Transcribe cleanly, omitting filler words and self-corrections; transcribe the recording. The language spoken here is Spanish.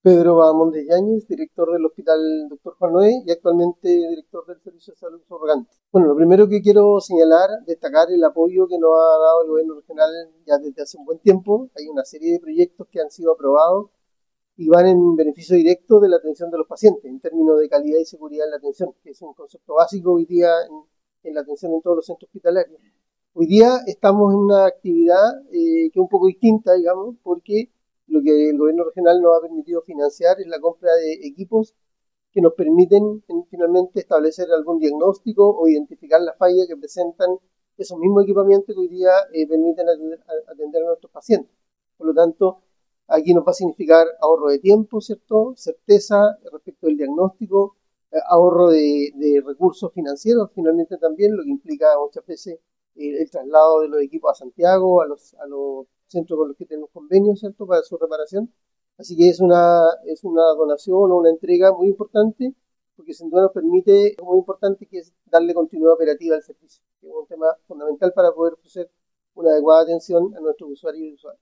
Pedro Bahamonde Yáñez, director del Hospital Dr. Juan Noé y actualmente director del Servicio de Salud Surrogante. Bueno, lo primero que quiero señalar, destacar el apoyo que nos ha dado el gobierno regional ya desde hace un buen tiempo. Hay una serie de proyectos que han sido aprobados y van en beneficio directo de la atención de los pacientes, en términos de calidad y seguridad en la atención, que es un concepto básico hoy día en la atención en todos los centros hospitalarios. Hoy día estamos en una actividad que es un poco distinta, digamos, porque lo que el gobierno regional nos ha permitido financiar es la compra de equipos que nos permiten finalmente establecer algún diagnóstico o identificar las fallas que presentan esos mismos equipamientos que hoy día permiten atender a nuestros pacientes. Por lo tanto, aquí nos va a significar ahorro de tiempo, ¿cierto? Certeza respecto del diagnóstico, ahorro de recursos financieros, finalmente también, lo que implica muchas veces el traslado de los equipos a Santiago, a los centros con los que tenemos convenios, ¿cierto? Para su reparación. Así que es una donación o una entrega muy importante, porque sin duda nos permite, muy importante, que es darle continuidad operativa al servicio, que es un tema fundamental para poder ofrecer una adecuada atención a nuestros usuarios y usuarias.